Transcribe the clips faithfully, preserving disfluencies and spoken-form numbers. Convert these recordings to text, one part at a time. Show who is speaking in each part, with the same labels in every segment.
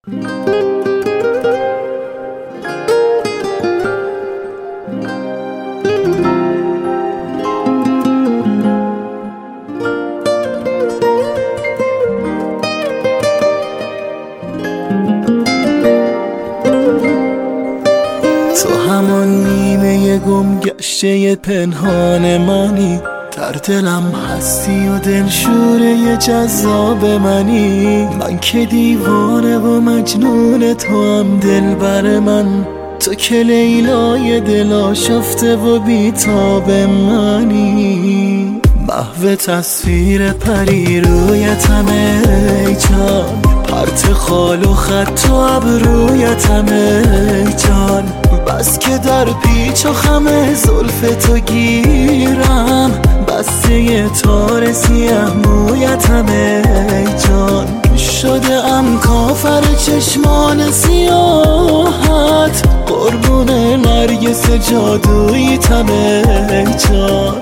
Speaker 1: تو همان نیمه گم گشته پنهان منی، در دلم هستی و دلشوره جذاب منی. من که دیوانه و مجنون تو هم دل بر من، تو که لیلای دل آشفته و بیتاب منی. محو تصویر پری رویتم ای جان، پرت خال و خط و ابرویتم ای جان. بس که در پیچ و خم زلف تو گیرم، بسته تار سیه مویتم ای جان. شده ام کافر چشمان سیاحت، قربون نرگس جادوییتم ای جان.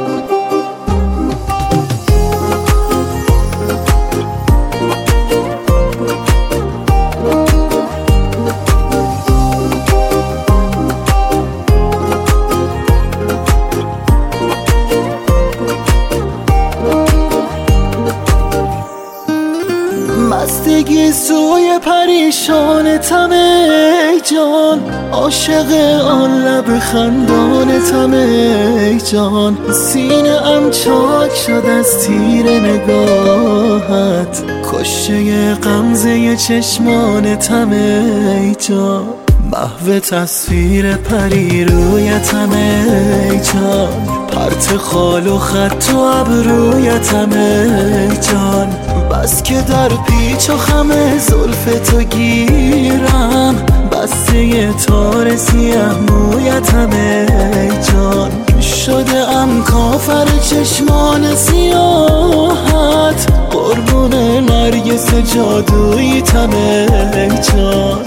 Speaker 1: مستگی سوی پریشانتم ای جان، عاشق آن لب خندانتم ای جان. سینه ام چاک شد از تیر نگاهت، کشته غمزه چشمانتم ای جان. محو تصویر پری رویتم ای جان، پرت خال و خط و ابرویتم ای جان. بس که در پیچ و خم زلف تو گیرم، بسته تار سیه مویتم ای جان. شده ام کافر چشمان سیاحت، قربون نرگس جادوییتم ای جان.